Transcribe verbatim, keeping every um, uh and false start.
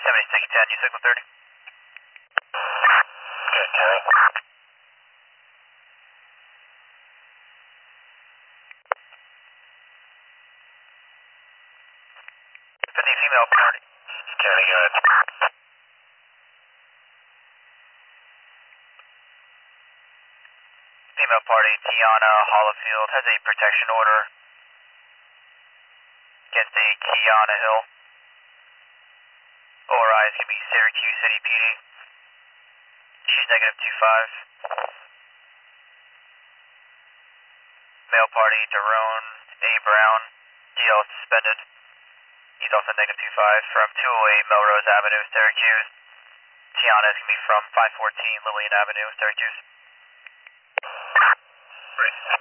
seventy-six ten, you signal thirty. Good, Kenny. fifty female party. Kenny, go ahead. Female party, Tiana Hollifield, has a protection order against a Kiana Hill. O R I is going to be Syracuse City P D. She's negative two five. Male party, Daron A. Brown, D L suspended. He's also negative two five from two oh eight Melrose Avenue, Syracuse. Tiana is going to be from five fourteen Lillian Avenue, Syracuse. Great.